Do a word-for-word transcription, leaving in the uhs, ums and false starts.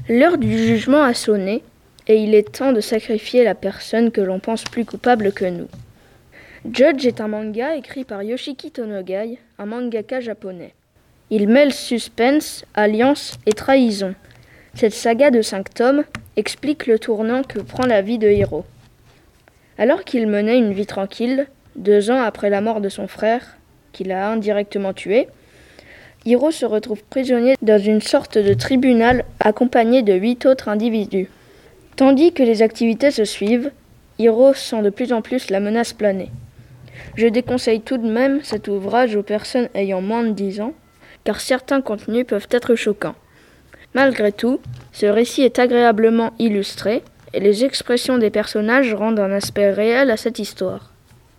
L'heure du jugement a sonné, et il est temps de sacrifier la personne que l'on pense plus coupable que nous. Judge est un manga écrit par Yoshiki Tonogai, un mangaka japonais. Il mêle suspense, alliance et trahison. Cette saga de cinq tomes explique le tournant que prend la vie de Hiro. Alors qu'il menait une vie tranquille, deux ans après la mort de son frère, qu'il a indirectement tué, Hiro se retrouve prisonnier dans une sorte de tribunal accompagné de huit autres individus. Tandis que les activités se suivent, Hiro sent de plus en plus la menace planer. Je déconseille tout de même cet ouvrage aux personnes ayant moins de dix ans, car certains contenus peuvent être choquants. Malgré tout, ce récit est agréablement illustré et les expressions des personnages rendent un aspect réel à cette histoire.